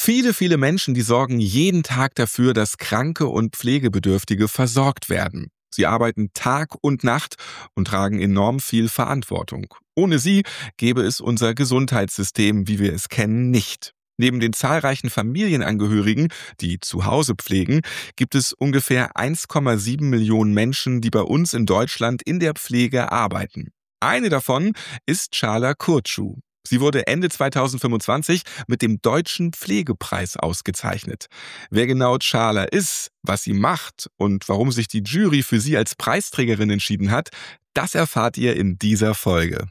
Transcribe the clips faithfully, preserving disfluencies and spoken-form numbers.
Viele, viele Menschen, die sorgen jeden Tag dafür, dass Kranke und Pflegebedürftige versorgt werden. Sie arbeiten Tag und Nacht und tragen enorm viel Verantwortung. Ohne sie gäbe es unser Gesundheitssystem, wie wir es kennen, nicht. Neben den zahlreichen Familienangehörigen, die zu Hause pflegen, gibt es ungefähr eins Komma sieben Millionen Menschen, die bei uns in Deutschland in der Pflege arbeiten. Eine davon ist Çağla Kurtçu. Sie wurde Ende zweitausendfünfundzwanzig mit dem Deutschen Pflegepreis ausgezeichnet. Wer genau Çağla ist, was sie macht und warum sich die Jury für sie als Preisträgerin entschieden hat, das erfahrt ihr in dieser Folge.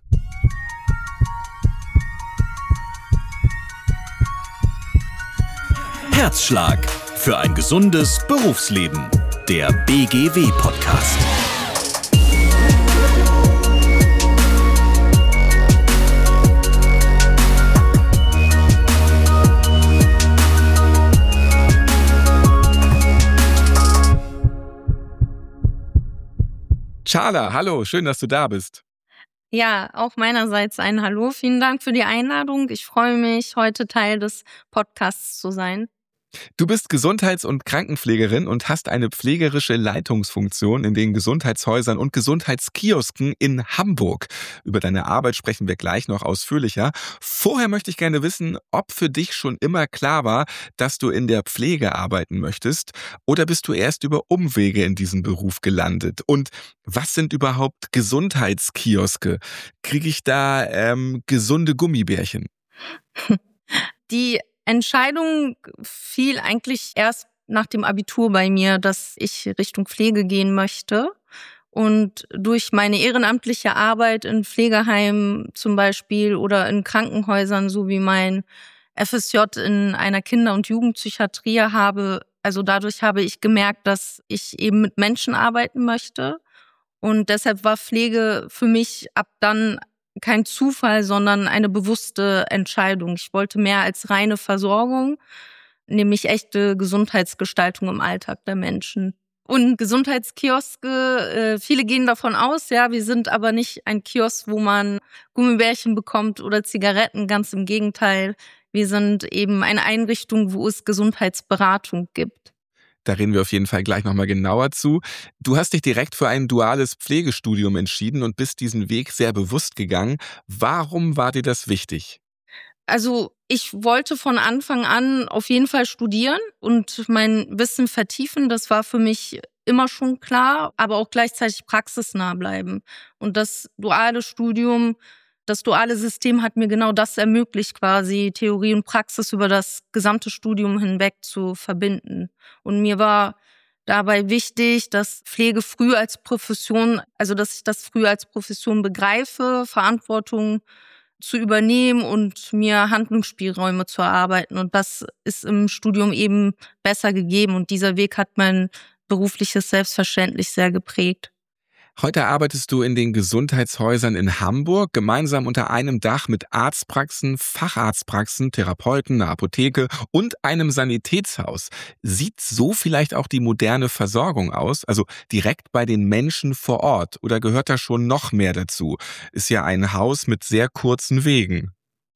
Herzschlag für ein gesundes Berufsleben. Der B G W-Podcast. Çağla, hallo, schön, dass du da bist. Ja, auch meinerseits ein Hallo. Vielen Dank für die Einladung. Ich freue mich, heute Teil des Podcasts zu sein. Du bist Gesundheits- und Krankenpflegerin und hast eine pflegerische Leitungsfunktion in den Gesundheitshäusern und Gesundheitskiosken in Hamburg. Über deine Arbeit sprechen wir gleich noch ausführlicher. Vorher möchte ich gerne wissen, ob für dich schon immer klar war, dass du in der Pflege arbeiten möchtest, oder bist du erst über Umwege in diesen Beruf gelandet? Und was sind überhaupt Gesundheitskioske? Kriege ich da ähm, gesunde Gummibärchen? Die Entscheidung fiel eigentlich erst nach dem Abitur bei mir, dass ich Richtung Pflege gehen möchte. Und durch meine ehrenamtliche Arbeit in Pflegeheimen zum Beispiel oder in Krankenhäusern sowie mein F S J in einer Kinder- und Jugendpsychiatrie habe, also dadurch habe ich gemerkt, dass ich eben mit Menschen arbeiten möchte. Und deshalb war Pflege für mich ab dann kein Zufall, sondern eine bewusste Entscheidung. Ich wollte mehr als reine Versorgung, nämlich echte Gesundheitsgestaltung im Alltag der Menschen. Und Gesundheitskioske, äh, viele gehen davon aus, ja, wir sind aber nicht ein Kiosk, wo man Gummibärchen bekommt oder Zigaretten, ganz im Gegenteil. Wir sind eben eine Einrichtung, wo es Gesundheitsberatung gibt. Da reden wir auf jeden Fall gleich nochmal genauer zu. Du hast dich direkt für ein duales Pflegestudium entschieden und bist diesen Weg sehr bewusst gegangen. Warum war dir das wichtig? Also ich wollte von Anfang an auf jeden Fall studieren und mein Wissen vertiefen. Das war für mich immer schon klar, aber auch gleichzeitig praxisnah bleiben. Und das duale Studium, das duale System hat mir genau das ermöglicht, quasi Theorie und Praxis über das gesamte Studium hinweg zu verbinden. Und mir war dabei wichtig, dass Pflege früh als Profession, also dass ich das früh als Profession begreife, Verantwortung zu übernehmen und mir Handlungsspielräume zu erarbeiten. Und das ist im Studium eben besser gegeben. Und dieser Weg hat mein berufliches Selbstverständnis sehr geprägt. Heute arbeitest du in den Gesundheitshäusern in Hamburg, gemeinsam unter einem Dach mit Arztpraxen, Facharztpraxen, Therapeuten, einer Apotheke und einem Sanitätshaus. Sieht so vielleicht auch die moderne Versorgung aus? Also direkt bei den Menschen vor Ort? Oder gehört da schon noch mehr dazu? Ist ja ein Haus mit sehr kurzen Wegen.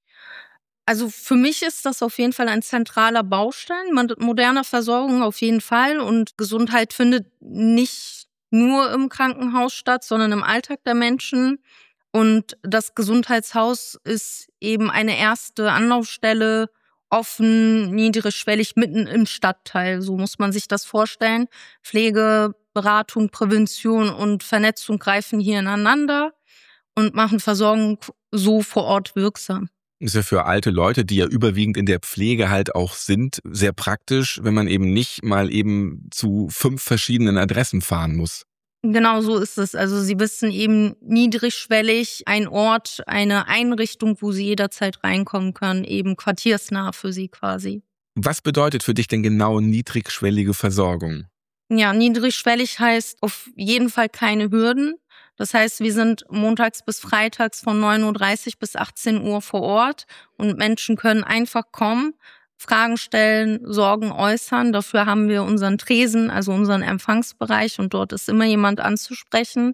Also für mich ist das auf jeden Fall ein zentraler Baustein moderner Versorgung auf jeden Fall. Und Gesundheit findet nicht nur im Krankenhaus statt, sondern im Alltag der Menschen. Und das Gesundheitshaus ist eben eine erste Anlaufstelle, offen, niedrigschwellig, mitten im Stadtteil. So muss man sich das vorstellen. Pflege, Beratung, Prävention und Vernetzung greifen hier ineinander und machen Versorgung so vor Ort wirksam. Ist ja für alte Leute, die ja überwiegend in der Pflege halt auch sind, sehr praktisch, wenn man eben nicht mal eben zu fünf verschiedenen Adressen fahren muss. Genau so ist es. Also sie wissen eben niedrigschwellig, ein Ort, eine Einrichtung, wo sie jederzeit reinkommen können, eben quartiersnah für sie quasi. Was bedeutet für dich denn genau niedrigschwellige Versorgung? Ja, niedrigschwellig heißt auf jeden Fall keine Hürden. Das heißt, wir sind montags bis freitags von neun Uhr dreißig bis achtzehn Uhr vor Ort und Menschen können einfach kommen, Fragen stellen, Sorgen äußern. Dafür haben wir unseren Tresen, also unseren Empfangsbereich, und dort ist immer jemand anzusprechen.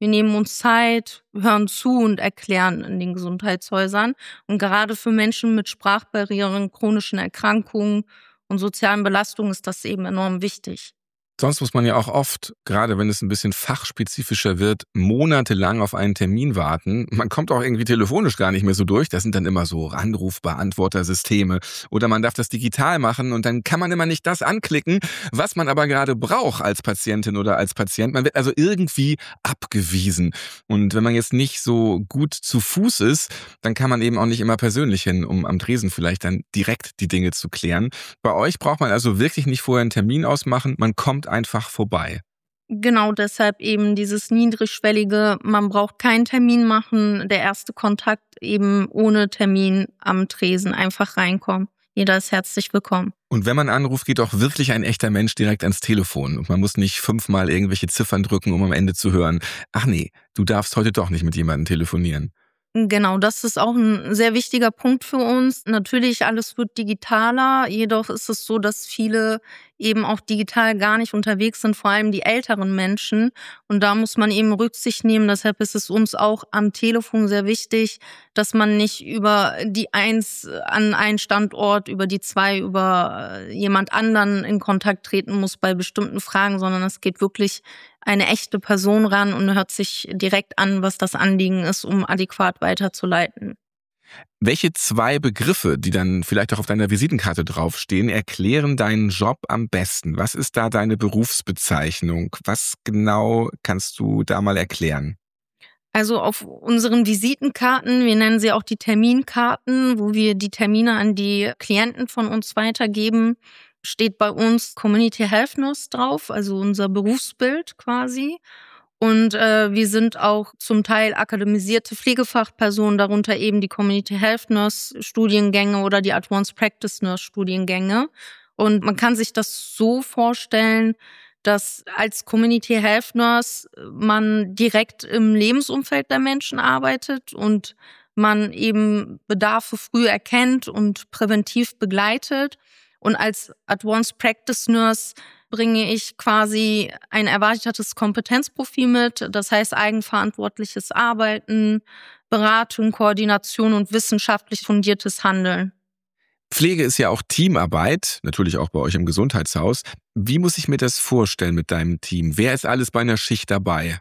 Wir nehmen uns Zeit, hören zu und erklären in den Gesundheitshäusern. Und gerade für Menschen mit Sprachbarrieren, chronischen Erkrankungen und sozialen Belastungen ist das eben enorm wichtig. Sonst muss man ja auch oft, gerade wenn es ein bisschen fachspezifischer wird, monatelang auf einen Termin warten. Man kommt auch irgendwie telefonisch gar nicht mehr so durch. Das sind dann immer so Anrufbeantwortersysteme. Oder man darf das digital machen und dann kann man immer nicht das anklicken, was man aber gerade braucht als Patientin oder als Patient. Man wird also irgendwie abgewiesen. Und wenn man jetzt nicht so gut zu Fuß ist, dann kann man eben auch nicht immer persönlich hin, um am Tresen vielleicht dann direkt die Dinge zu klären. Bei euch braucht man also wirklich nicht vorher einen Termin ausmachen. Man kommt einfach vorbei. Genau deshalb eben dieses niedrigschwellige, man braucht keinen Termin machen, der erste Kontakt eben ohne Termin am Tresen einfach reinkommen. Jeder ist herzlich willkommen. Und wenn man anruft, geht auch wirklich ein echter Mensch direkt ans Telefon. Und man muss nicht fünfmal irgendwelche Ziffern drücken, um am Ende zu hören, ach nee, du darfst heute doch nicht mit jemandem telefonieren. Genau, das ist auch ein sehr wichtiger Punkt für uns. Natürlich, alles wird digitaler, jedoch ist es so, dass viele eben auch digital gar nicht unterwegs sind, vor allem die älteren Menschen. Und da muss man eben Rücksicht nehmen. Deshalb ist es uns auch am Telefon sehr wichtig, dass man nicht über die Eins an einen Standort, über die Zwei, über jemand anderen in Kontakt treten muss bei bestimmten Fragen, sondern es geht wirklich eine echte Person ran und hört sich direkt an, was das Anliegen ist, um adäquat weiterzuleiten. Welche zwei Begriffe, die dann vielleicht auch auf deiner Visitenkarte draufstehen, erklären deinen Job am besten? Was ist da deine Berufsbezeichnung? Was genau kannst du da mal erklären? Also auf unseren Visitenkarten, wir nennen sie auch die Terminkarten, wo wir die Termine an die Klienten von uns weitergeben, steht bei uns Community Health Nurse drauf, also unser Berufsbild quasi. Und äh, wir sind auch zum Teil akademisierte Pflegefachpersonen, darunter eben die Community Health Nurse Studiengänge oder die Advanced Practice Nurse Studiengänge. Und man kann sich das so vorstellen, dass als Community Health Nurse man direkt im Lebensumfeld der Menschen arbeitet und man eben Bedarfe früh erkennt und präventiv begleitet. Und als Advanced Practice Nurse bringe ich quasi ein erweitertes Kompetenzprofil mit, das heißt eigenverantwortliches Arbeiten, Beratung, Koordination und wissenschaftlich fundiertes Handeln. Pflege ist ja auch Teamarbeit, natürlich auch bei euch im Gesundheitshaus. Wie muss ich mir das vorstellen mit deinem Team? Wer ist alles bei einer Schicht dabei?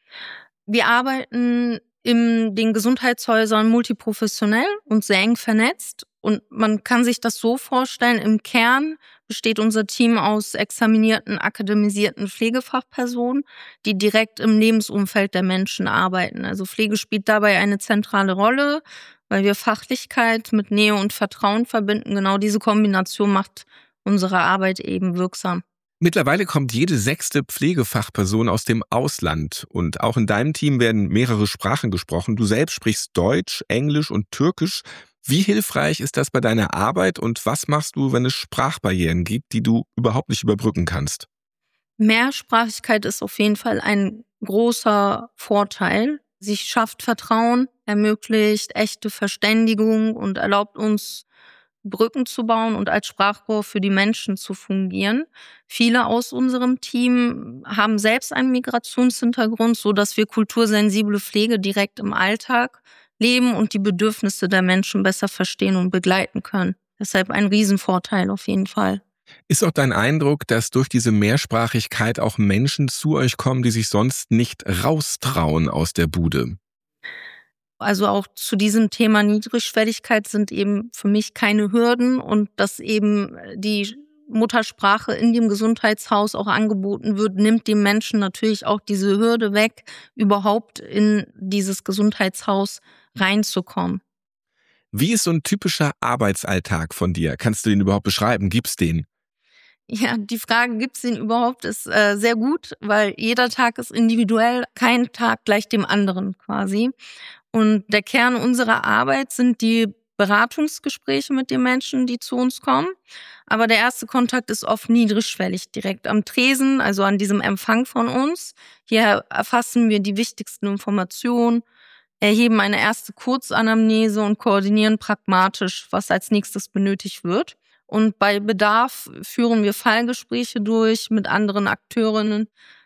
Wir arbeiten in den Gesundheitshäusern multiprofessionell und sehr eng vernetzt. Und man kann sich das so vorstellen, im Kern besteht unser Team aus examinierten, akademisierten Pflegefachpersonen, die direkt im Lebensumfeld der Menschen arbeiten. Also Pflege spielt dabei eine zentrale Rolle, weil wir Fachlichkeit mit Nähe und Vertrauen verbinden. Genau diese Kombination macht unsere Arbeit eben wirksam. Mittlerweile kommt jede sechste Pflegefachperson aus dem Ausland und auch in deinem Team werden mehrere Sprachen gesprochen. Du selbst sprichst Deutsch, Englisch und Türkisch. Wie hilfreich ist das bei deiner Arbeit und was machst du, wenn es Sprachbarrieren gibt, die du überhaupt nicht überbrücken kannst? Mehrsprachigkeit ist auf jeden Fall ein großer Vorteil. Sie schafft Vertrauen, ermöglicht echte Verständigung und erlaubt uns, Brücken zu bauen und als Sprachrohr für die Menschen zu fungieren. Viele aus unserem Team haben selbst einen Migrationshintergrund, so dass wir kultursensible Pflege direkt im Alltag leben und die Bedürfnisse der Menschen besser verstehen und begleiten können. Deshalb ein Riesenvorteil auf jeden Fall. Ist auch dein Eindruck, dass durch diese Mehrsprachigkeit auch Menschen zu euch kommen, die sich sonst nicht raustrauen aus der Bude? Also auch zu diesem Thema Niedrigschwelligkeit sind eben für mich keine Hürden und dass eben die Muttersprache in dem Gesundheitshaus auch angeboten wird, nimmt dem Menschen natürlich auch diese Hürde weg, überhaupt in dieses Gesundheitshaus reinzukommen. Wie ist so ein typischer Arbeitsalltag von dir? Kannst du den überhaupt beschreiben? Gibt's den? Ja, die Frage, gibt's den überhaupt, ist äh, sehr gut, weil jeder Tag ist individuell, kein Tag gleich dem anderen quasi. Und der Kern unserer Arbeit sind die Beratungsgespräche mit den Menschen, die zu uns kommen. Aber der erste Kontakt ist oft niedrigschwellig, direkt am Tresen, also an diesem Empfang von uns. Hier erfassen wir die wichtigsten Informationen, erheben eine erste Kurzanamnese und koordinieren pragmatisch, was als nächstes benötigt wird. Und bei Bedarf führen wir Fallgespräche durch mit anderen Akteurinnen,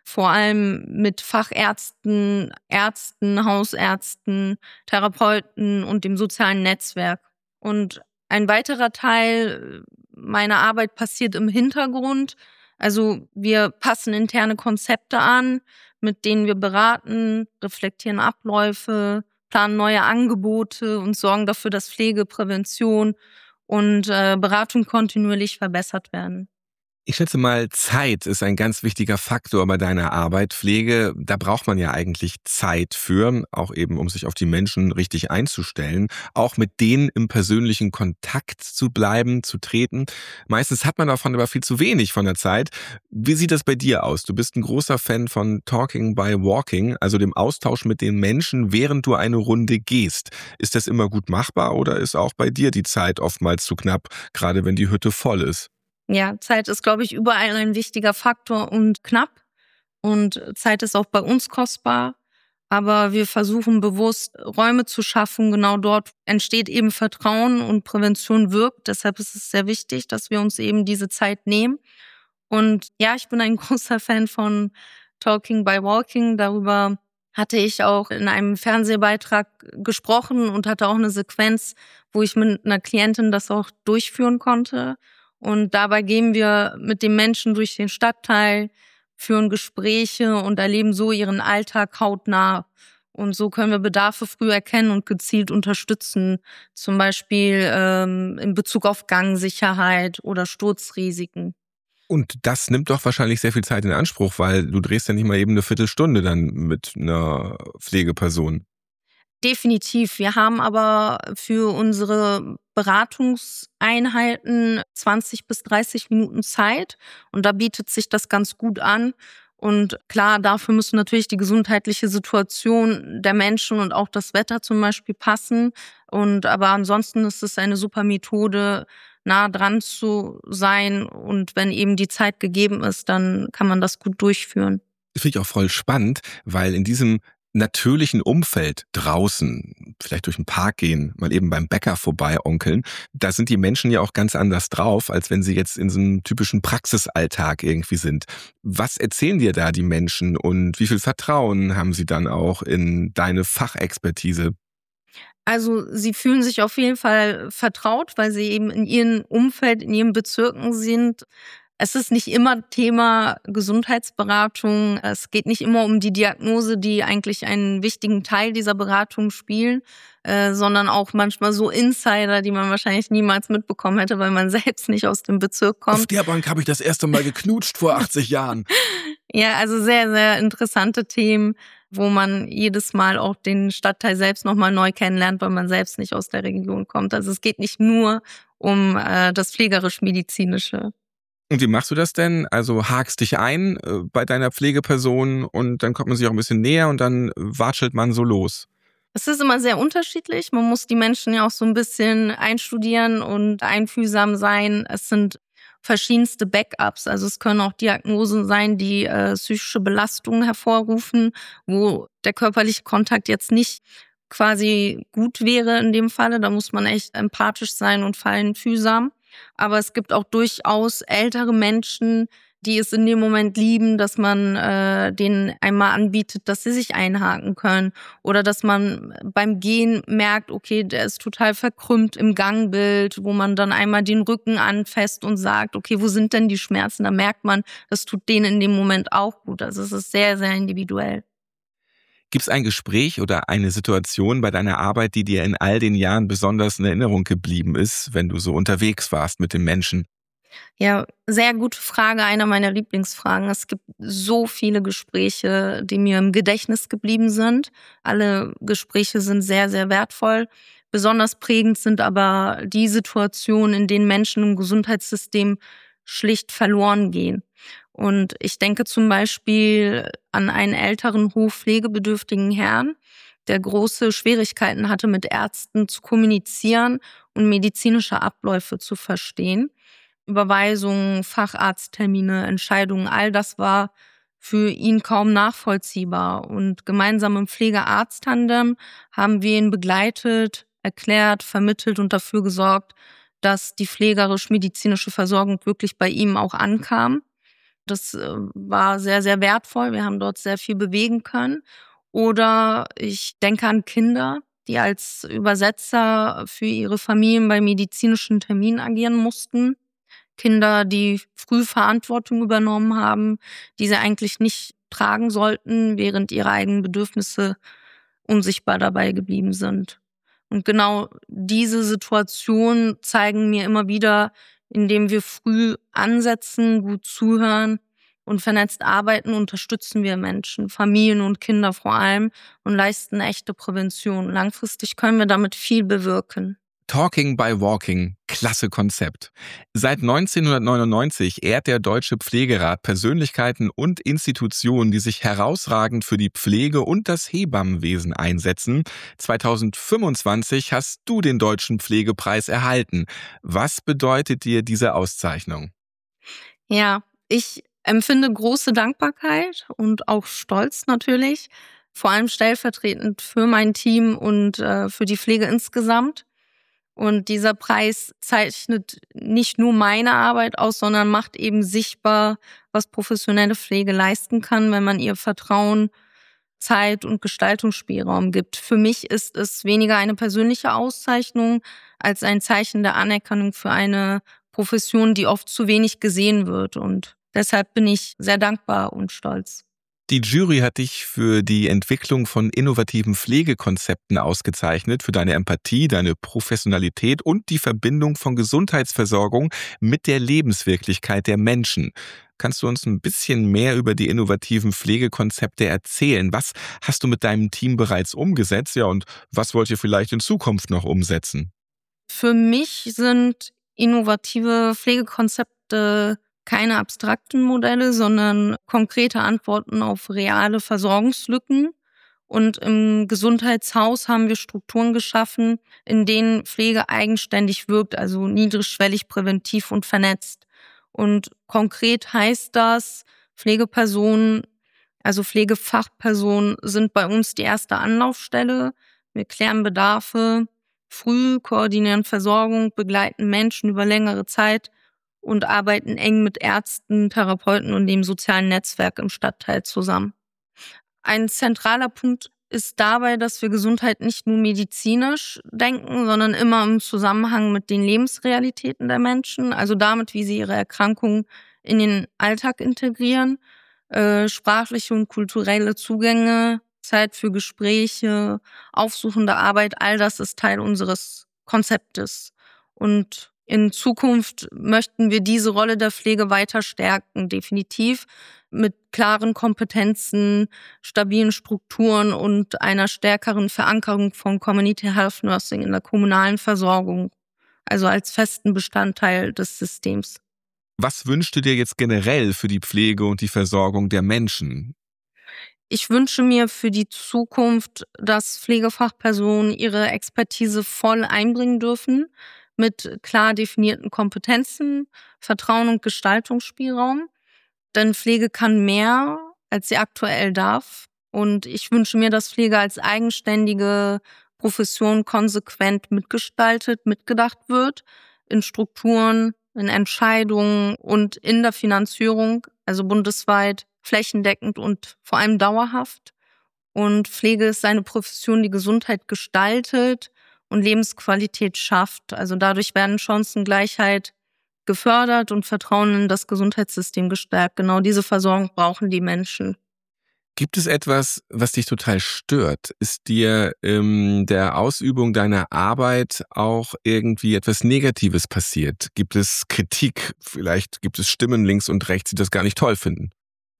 vor allem mit Fachärzten, Ärzten, Hausärzten, Therapeuten und dem sozialen Netzwerk. Und ein weiterer Teil meiner Arbeit passiert im Hintergrund. Also wir passen interne Konzepte an, mit denen wir beraten, reflektieren Abläufe, planen neue Angebote und sorgen dafür, dass Pflege, Prävention und äh, Beratung kontinuierlich verbessert werden. Ich schätze mal, Zeit ist ein ganz wichtiger Faktor bei deiner Arbeit. Pflege, da braucht man ja eigentlich Zeit für, auch eben, um sich auf die Menschen richtig einzustellen, auch mit denen im persönlichen Kontakt zu bleiben, zu treten. Meistens hat man davon aber viel zu wenig von der Zeit. Wie sieht das bei dir aus? Du bist ein großer Fan von Talking by Walking, also dem Austausch mit den Menschen, während du eine Runde gehst. Ist das immer gut machbar oder ist auch bei dir die Zeit oftmals zu knapp, gerade wenn die Hütte voll ist? Ja, Zeit ist, glaube ich, überall ein wichtiger Faktor und knapp. Und Zeit ist auch bei uns kostbar. Aber wir versuchen bewusst, Räume zu schaffen. Genau dort entsteht eben Vertrauen und Prävention wirkt. Deshalb ist es sehr wichtig, dass wir uns eben diese Zeit nehmen. Und ja, ich bin ein großer Fan von Talking by Walking. Darüber hatte ich auch in einem Fernsehbeitrag gesprochen und hatte auch eine Sequenz, wo ich mit einer Klientin das auch durchführen konnte. Und dabei gehen wir mit den Menschen durch den Stadtteil, führen Gespräche und erleben so ihren Alltag hautnah. Und so können wir Bedarfe früh erkennen und gezielt unterstützen, zum Beispiel ähm, in Bezug auf Gangsicherheit oder Sturzrisiken. Und das nimmt doch wahrscheinlich sehr viel Zeit in Anspruch, weil du drehst ja nicht mal eben eine Viertelstunde dann mit einer Pflegeperson. Definitiv. Wir haben aber für unsere Beratungseinheiten zwanzig bis dreißig Minuten Zeit und da bietet sich das ganz gut an. Und klar, dafür müssen natürlich die gesundheitliche Situation der Menschen und auch das Wetter zum Beispiel passen. Und aber ansonsten ist es eine super Methode, nah dran zu sein. Und wenn eben die Zeit gegeben ist, dann kann man das gut durchführen. Das finde ich auch voll spannend, weil in diesem natürlichen Umfeld draußen, vielleicht durch den Park gehen, mal eben beim Bäcker vorbei onkeln, da sind die Menschen ja auch ganz anders drauf, als wenn sie jetzt in so einem typischen Praxisalltag irgendwie sind. Was erzählen dir da die Menschen und wie viel Vertrauen haben sie dann auch in deine Fachexpertise? Also sie fühlen sich auf jeden Fall vertraut, weil sie eben in ihrem Umfeld, in ihren Bezirken sind. Es ist nicht immer Thema Gesundheitsberatung. Es geht nicht immer um die Diagnose, die eigentlich einen wichtigen Teil dieser Beratung spielen, äh, sondern auch manchmal so Insider, die man wahrscheinlich niemals mitbekommen hätte, weil man selbst nicht aus dem Bezirk kommt. Auf der Bank habe ich das erste Mal geknutscht vor achtzig Jahren. Ja, also sehr, sehr interessante Themen, wo man jedes Mal auch den Stadtteil selbst nochmal neu kennenlernt, weil man selbst nicht aus der Region kommt. Also es geht nicht nur um äh, das pflegerisch-medizinische. Und wie machst du das denn? Also hakst dich ein äh, bei deiner Pflegeperson und dann kommt man sich auch ein bisschen näher und dann watschelt man so los. Es ist immer sehr unterschiedlich. Man muss die Menschen ja auch so ein bisschen einstudieren und einfühlsam sein. Es sind verschiedenste Backups. Also es können auch Diagnosen sein, die äh, psychische Belastungen hervorrufen, wo der körperliche Kontakt jetzt nicht quasi gut wäre in dem Falle. Da muss man echt empathisch sein und feinfühlsam. Aber es gibt auch durchaus ältere Menschen, die es in dem Moment lieben, dass man äh, denen einmal anbietet, dass sie sich einhaken können. Oder dass man beim Gehen merkt, okay, der ist total verkrümmt im Gangbild, wo man dann einmal den Rücken anfasst und sagt, okay, wo sind denn die Schmerzen? Da merkt man, das tut denen in dem Moment auch gut. Also es ist sehr, sehr individuell. Gibt es ein Gespräch oder eine Situation bei deiner Arbeit, die dir in all den Jahren besonders in Erinnerung geblieben ist, wenn du so unterwegs warst mit den Menschen? Ja, sehr gute Frage, einer meiner Lieblingsfragen. Es gibt so viele Gespräche, die mir im Gedächtnis geblieben sind. Alle Gespräche sind sehr, sehr wertvoll. Besonders prägend sind aber die Situationen, in denen Menschen im Gesundheitssystem schlicht verloren gehen. Und ich denke zum Beispiel an einen älteren, hochpflegebedürftigen Herrn, der große Schwierigkeiten hatte, mit Ärzten zu kommunizieren und medizinische Abläufe zu verstehen. Überweisungen, Facharzttermine, Entscheidungen, all das war für ihn kaum nachvollziehbar. Und gemeinsam im Pflege-Arzt-Tandem haben wir ihn begleitet, erklärt, vermittelt und dafür gesorgt, dass die pflegerisch-medizinische Versorgung wirklich bei ihm auch ankam. Das äh, war sehr, sehr wertvoll. Wir haben dort sehr viel bewegen können. Oder ich denke an Kinder, die als Übersetzer für ihre Familien bei medizinischen Terminen agieren mussten. Kinder, die früh Verantwortung übernommen haben, die sie eigentlich nicht tragen sollten, während ihre eigenen Bedürfnisse unsichtbar dabei geblieben sind. Und genau diese Situationen zeigen mir immer wieder, indem wir früh ansetzen, gut zuhören und vernetzt arbeiten, unterstützen wir Menschen, Familien und Kinder vor allem und leisten echte Prävention. Langfristig können wir damit viel bewirken. Talking by Walking, klasse Konzept. Seit neunzehnhundertneunundneunzig ehrt der Deutsche Pflegerat Persönlichkeiten und Institutionen, die sich herausragend für die Pflege und das Hebammenwesen einsetzen. zweitausendfünfundzwanzig hast du den Deutschen Pflegepreis erhalten. Was bedeutet dir diese Auszeichnung? Ja, ich empfinde große Dankbarkeit und auch Stolz natürlich, vor allem stellvertretend für mein Team und äh, für die Pflege insgesamt. Und dieser Preis zeichnet nicht nur meine Arbeit aus, sondern macht eben sichtbar, was professionelle Pflege leisten kann, wenn man ihr Vertrauen, Zeit und Gestaltungsspielraum gibt. Für mich ist es weniger eine persönliche Auszeichnung als ein Zeichen der Anerkennung für eine Profession, die oft zu wenig gesehen wird. Und deshalb bin ich sehr dankbar und stolz. Die Jury hat dich für die Entwicklung von innovativen Pflegekonzepten ausgezeichnet, für deine Empathie, deine Professionalität und die Verbindung von Gesundheitsversorgung mit der Lebenswirklichkeit der Menschen. Kannst du uns ein bisschen mehr über die innovativen Pflegekonzepte erzählen? Was hast du mit deinem Team bereits umgesetzt? Ja, und was wollt ihr vielleicht in Zukunft noch umsetzen? Für mich sind innovative Pflegekonzepte keine abstrakten Modelle, sondern konkrete Antworten auf reale Versorgungslücken. Und im Gesundheitshaus haben wir Strukturen geschaffen, in denen Pflege eigenständig wirkt, also niedrigschwellig, präventiv und vernetzt. Und konkret heißt das, Pflegepersonen, also Pflegefachpersonen sind bei uns die erste Anlaufstelle. Wir klären Bedarfe früh, koordinieren Versorgung, begleiten Menschen über längere Zeit und arbeiten eng mit Ärzten, Therapeuten und dem sozialen Netzwerk im Stadtteil zusammen. Ein zentraler Punkt ist dabei, dass wir Gesundheit nicht nur medizinisch denken, sondern immer im Zusammenhang mit den Lebensrealitäten der Menschen, also damit, wie sie ihre Erkrankungen in den Alltag integrieren, äh, sprachliche und kulturelle Zugänge, Zeit für Gespräche, aufsuchende Arbeit, all das ist Teil unseres Konzeptes. Und in Zukunft möchten wir diese Rolle der Pflege weiter stärken, definitiv mit klaren Kompetenzen, stabilen Strukturen und einer stärkeren Verankerung von Community Health Nursing in der kommunalen Versorgung, also als festen Bestandteil des Systems. Was wünschst du dir jetzt generell für die Pflege und die Versorgung der Menschen? Ich wünsche mir für die Zukunft, dass Pflegefachpersonen ihre Expertise voll einbringen dürfen, mit klar definierten Kompetenzen, Vertrauen und Gestaltungsspielraum. Denn Pflege kann mehr, als sie aktuell darf. Und ich wünsche mir, dass Pflege als eigenständige Profession konsequent mitgestaltet, mitgedacht wird, in Strukturen, in Entscheidungen und in der Finanzierung, also bundesweit, flächendeckend und vor allem dauerhaft. Und Pflege ist eine Profession, die Gesundheit gestaltet und Lebensqualität schafft. Also dadurch werden Chancengleichheit gefördert und Vertrauen in das Gesundheitssystem gestärkt. Genau diese Versorgung brauchen die Menschen. Gibt es etwas, was dich total stört? Ist dir in der Ausübung deiner Arbeit auch irgendwie etwas Negatives passiert? Gibt es Kritik? Vielleicht gibt es Stimmen links und rechts, die das gar nicht toll finden.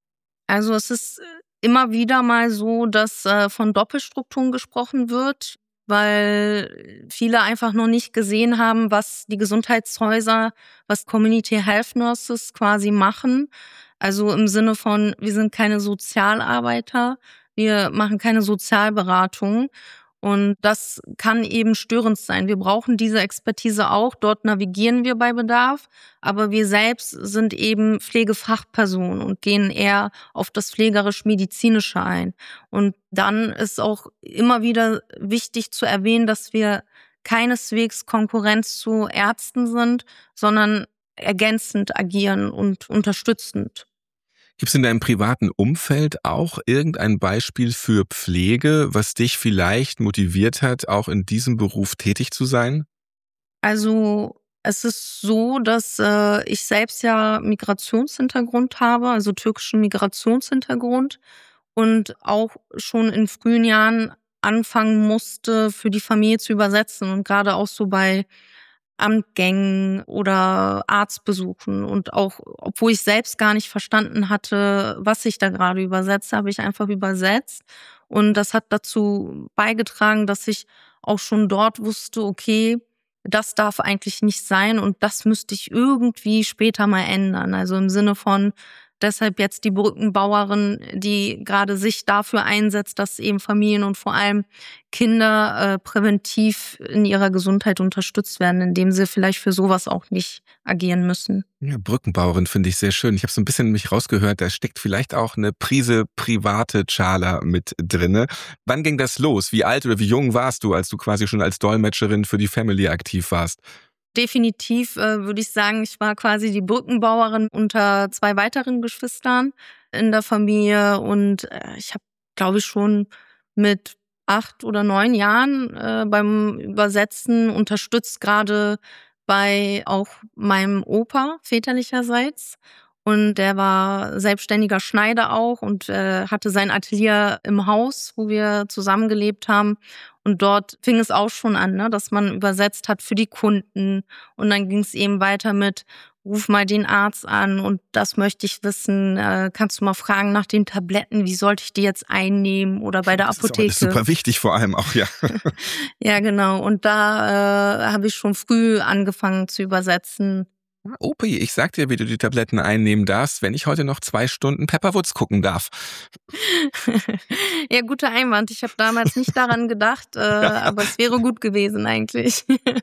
Also es ist immer wieder mal so, dass äh, von Doppelstrukturen gesprochen wird, weil viele einfach noch nicht gesehen haben, was die Gesundheitshäuser, was Community Health Nurses quasi machen. Also im Sinne von, wir sind keine Sozialarbeiter, wir machen keine Sozialberatung. Und das kann eben störend sein. Wir brauchen diese Expertise auch. Dort navigieren wir bei Bedarf. Aber wir selbst sind eben Pflegefachpersonen und gehen eher auf das pflegerisch-medizinische ein. Und dann ist auch immer wieder wichtig zu erwähnen, dass wir keineswegs Konkurrenz zu Ärzten sind, sondern ergänzend agieren und unterstützend. Gibt es in deinem privaten Umfeld auch irgendein Beispiel für Pflege, was dich vielleicht motiviert hat, auch in diesem Beruf tätig zu sein? Also, es ist so, dass, äh, ich selbst ja Migrationshintergrund habe, also türkischen Migrationshintergrund und auch schon in frühen Jahren anfangen musste, für die Familie zu übersetzen und gerade auch so bei Amtgängen oder Arztbesuchen und auch obwohl ich selbst gar nicht verstanden hatte, was ich da gerade übersetze, habe ich einfach übersetzt. Und das hat dazu beigetragen, dass ich auch schon dort wusste, okay, das darf eigentlich nicht sein und das müsste ich irgendwie später mal ändern. Also im Sinne von deshalb jetzt die Brückenbauerin, die gerade sich dafür einsetzt, dass eben Familien und vor allem Kinder äh, präventiv in ihrer Gesundheit unterstützt werden, indem sie vielleicht für sowas auch nicht agieren müssen. Ja, Brückenbauerin finde ich sehr schön. Ich habe so ein bisschen mich rausgehört, da steckt vielleicht auch eine Prise private Schala mit drinne. Wann ging das los? Wie alt oder wie jung warst du, als du quasi schon als Dolmetscherin für die Family aktiv warst? Definitiv äh, würde ich sagen, ich war quasi die Brückenbauerin unter zwei weiteren Geschwistern in der Familie und äh, ich habe, glaube ich, schon mit acht oder neun Jahren äh, beim Übersetzen unterstützt, gerade bei auch meinem Opa väterlicherseits. Und der war selbstständiger Schneider auch und äh, hatte sein Atelier im Haus, wo wir zusammengelebt haben. Und dort fing es auch schon an, ne, dass man übersetzt hat für die Kunden. Und dann ging es eben weiter mit, ruf mal den Arzt an und das möchte ich wissen. Äh, kannst du mal fragen nach den Tabletten, wie sollte ich die jetzt einnehmen oder bei der Das ist auch Apotheke. alles super wichtig vor allem auch, ja. Ja, genau. Und da äh, habe ich schon früh angefangen zu übersetzen. Opi, ich sag dir, wie du die Tabletten einnehmen darfst, wenn ich heute noch zwei Stunden Pepperwoods gucken darf. Ja, guter Einwand. Ich habe damals nicht daran gedacht, äh, aber es wäre gut gewesen eigentlich.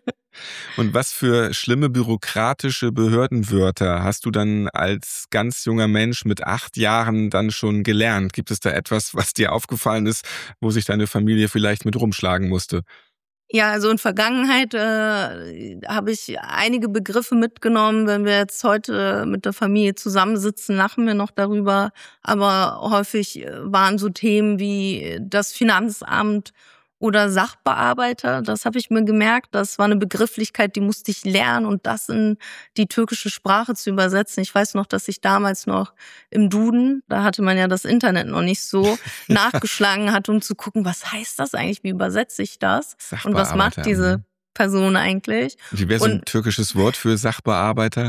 Und was für schlimme bürokratische Behördenwörter hast du dann als ganz junger Mensch mit acht Jahren dann schon gelernt? Gibt es da etwas, was dir aufgefallen ist, wo sich deine Familie vielleicht mit rumschlagen musste? Ja, also in Vergangenheit äh, habe ich einige Begriffe mitgenommen. Wenn wir jetzt heute mit der Familie zusammensitzen, lachen wir noch darüber. Aber häufig äh, waren so Themen wie das Finanzamt oder Sachbearbeiter. Das habe ich mir gemerkt. Das war eine Begrifflichkeit, die musste ich lernen und das in die türkische Sprache zu übersetzen. Ich weiß noch, dass ich damals noch im Duden, da hatte man ja das Internet noch nicht so, nachgeschlagen hatte, um zu gucken, was heißt das eigentlich, wie übersetze ich das und was macht diese Person eigentlich. Wie wäre so ein türkisches Wort für Sachbearbeiter?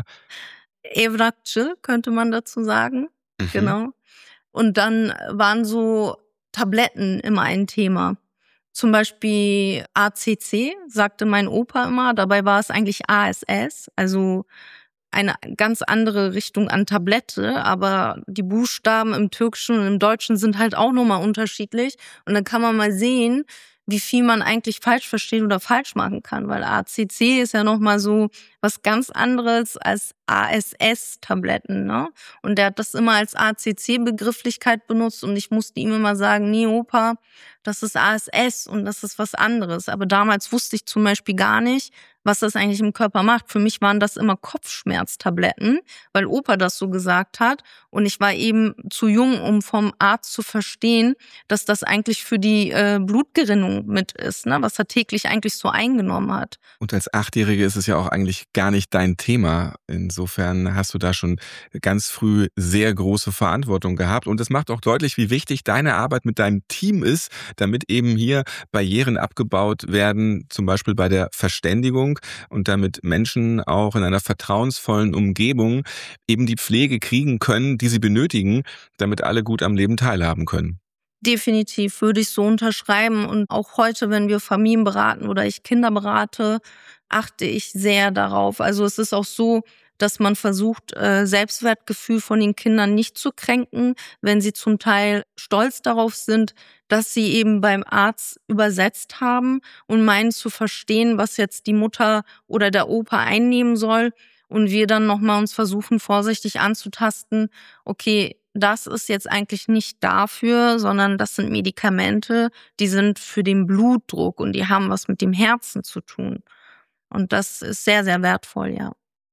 Evrakçı könnte man dazu sagen, Mhm. genau. Und dann waren so Tabletten immer ein Thema. Zum Beispiel A C C, sagte mein Opa immer, dabei war es eigentlich A S S, also eine ganz andere Richtung an Tablette, aber die Buchstaben im Türkischen und im Deutschen sind halt auch nochmal unterschiedlich. Und dann kann man mal sehen, wie viel man eigentlich falsch versteht oder falsch machen kann, weil A C C ist ja nochmal so was ganz anderes als A S S-Tabletten, ne? Und der hat das immer als A C C-Begrifflichkeit benutzt und ich musste ihm immer sagen, nee, Opa, das ist A S S und das ist was anderes. Aber damals wusste ich zum Beispiel gar nicht, was das eigentlich im Körper macht. Für mich waren das immer Kopfschmerztabletten, weil Opa das so gesagt hat. Und ich war eben zu jung, um vom Arzt zu verstehen, dass das eigentlich für die äh, Blutgerinnung mit ist, ne? Was er täglich eigentlich so eingenommen hat. Und als Achtjährige ist es ja auch eigentlich gar nicht dein Thema. Insofern hast du da schon ganz früh sehr große Verantwortung gehabt. Und es macht auch deutlich, wie wichtig deine Arbeit mit deinem Team ist, damit eben hier Barrieren abgebaut werden, zum Beispiel bei der Verständigung und damit Menschen auch in einer vertrauensvollen Umgebung eben die Pflege kriegen können, die sie benötigen, damit alle gut am Leben teilhaben können. Definitiv würde ich so unterschreiben. Und auch heute, wenn wir Familien beraten oder ich Kinder berate, achte ich sehr darauf. Also es ist auch so, dass man versucht, äh, Selbstwertgefühl von den Kindern nicht zu kränken, wenn sie zum Teil stolz darauf sind, dass sie eben beim Arzt übersetzt haben und meinen zu verstehen, was jetzt die Mutter oder der Opa einnehmen soll. Und wir dann nochmal uns versuchen, vorsichtig anzutasten, okay, das ist jetzt eigentlich nicht dafür, sondern das sind Medikamente, die sind für den Blutdruck und die haben was mit dem Herzen zu tun. Und das ist sehr, sehr wertvoll, ja.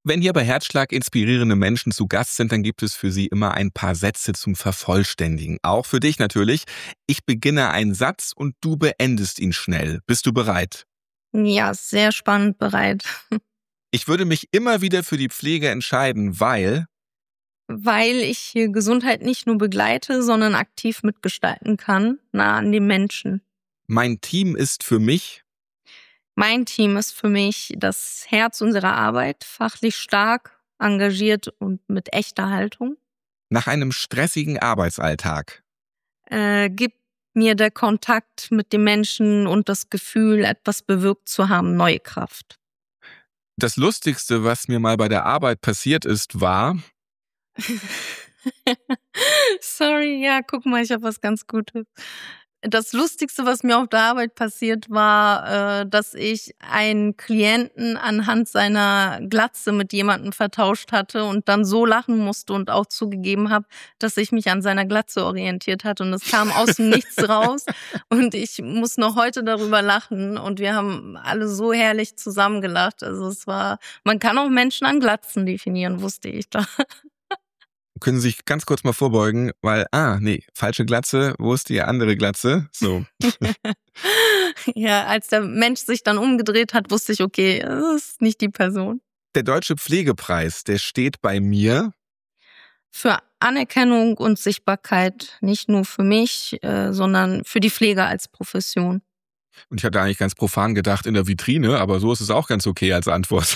Wenn hier bei Herzschlag inspirierende Menschen zu Gast sind, dann gibt es für sie immer ein paar Sätze zum Vervollständigen. Auch für dich natürlich. Ich beginne einen Satz und du beendest ihn schnell. Bist du bereit? Ja, sehr spannend bereit. Ich würde mich immer wieder für die Pflege entscheiden, weil... Weil ich hier Gesundheit nicht nur begleite, sondern aktiv mitgestalten kann, nah an den Menschen. Mein Team ist für mich... Mein Team ist für mich das Herz unserer Arbeit, fachlich stark, engagiert und mit echter Haltung. Nach einem stressigen Arbeitsalltag. Äh, gibt mir der Kontakt mit den Menschen und das Gefühl, etwas bewirkt zu haben, neue Kraft. Das Lustigste, was mir mal bei der Arbeit passiert ist, war... Sorry, ja, guck mal, ich habe was ganz Gutes. Das Lustigste, was mir auf der Arbeit passiert, war, äh, dass ich einen Klienten anhand seiner Glatze mit jemandem vertauscht hatte und dann so lachen musste und auch zugegeben habe, dass ich mich an seiner Glatze orientiert hatte. Und es kam aus dem Nichts raus und ich muss noch heute darüber lachen und wir haben alle so herrlich zusammengelacht. Also es war, man kann auch Menschen an Glatzen definieren, wusste ich da. Können Sie sich ganz kurz mal vorbeugen, weil, ah, nee, falsche Glatze, wo ist die andere Glatze? So. Ja, als der Mensch sich dann umgedreht hat, wusste ich, okay, das ist nicht die Person. Der Deutsche Pflegepreis, der steht bei mir... Für Anerkennung und Sichtbarkeit, nicht nur für mich, äh, sondern für die Pflege als Profession. Und ich hatte eigentlich ganz profan gedacht in der Vitrine, aber so ist es auch ganz okay als Antwort.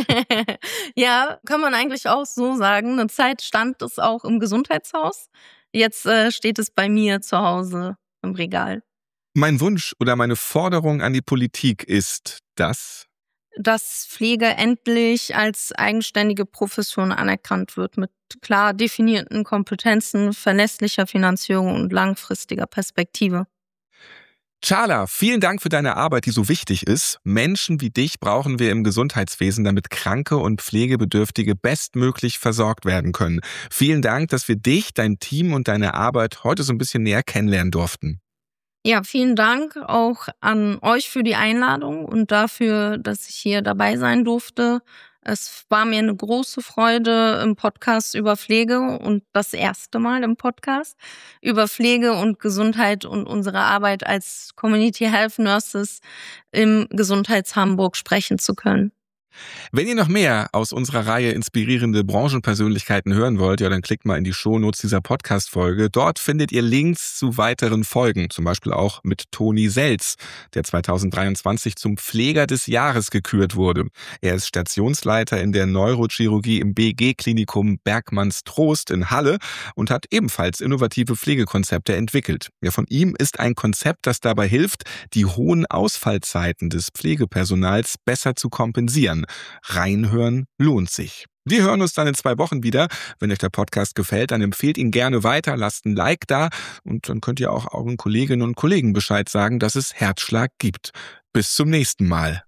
Ja, kann man eigentlich auch so sagen. Eine Zeit stand es auch im Gesundheitshaus. Jetzt äh, steht es bei mir zu Hause im Regal. Mein Wunsch oder meine Forderung an die Politik ist, dass... dass Pflege endlich als eigenständige Profession anerkannt wird mit klar definierten Kompetenzen, verlässlicher Finanzierung und langfristiger Perspektive. Çağla, vielen Dank für deine Arbeit, die so wichtig ist. Menschen wie dich brauchen wir im Gesundheitswesen, damit Kranke und Pflegebedürftige bestmöglich versorgt werden können. Vielen Dank, dass wir dich, dein Team und deine Arbeit heute so ein bisschen näher kennenlernen durften. Ja, vielen Dank auch an euch für die Einladung und dafür, dass ich hier dabei sein durfte. Es war mir eine große Freude im Podcast über Pflege und das erste Mal im Podcast über Pflege und Gesundheit und unsere Arbeit als Community Health Nurses im Gesundheits-Hamburg sprechen zu können. Wenn ihr noch mehr aus unserer Reihe inspirierende Branchenpersönlichkeiten hören wollt, ja, dann klickt mal in die Shownotes dieser Podcast-Folge. Dort findet ihr Links zu weiteren Folgen, zum Beispiel auch mit Toni Selz, der zweitausenddreiundzwanzig zum Pfleger des Jahres gekürt wurde. Er ist Stationsleiter in der Neurochirurgie im B G-Klinikum Bergmannstrost in Halle und hat ebenfalls innovative Pflegekonzepte entwickelt. Ja, von ihm ist ein Konzept, das dabei hilft, die hohen Ausfallzeiten des Pflegepersonals besser zu kompensieren. Reinhören lohnt sich. Wir hören uns dann in zwei Wochen wieder. Wenn euch der Podcast gefällt, dann empfehlt ihn gerne weiter, lasst ein Like da und dann könnt ihr auch euren Kolleginnen und Kollegen Bescheid sagen, dass es Herzschlag gibt. Bis zum nächsten Mal.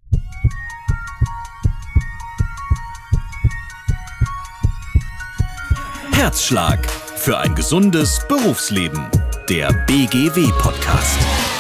Herzschlag für ein gesundes Berufsleben. Der B G W Podcast.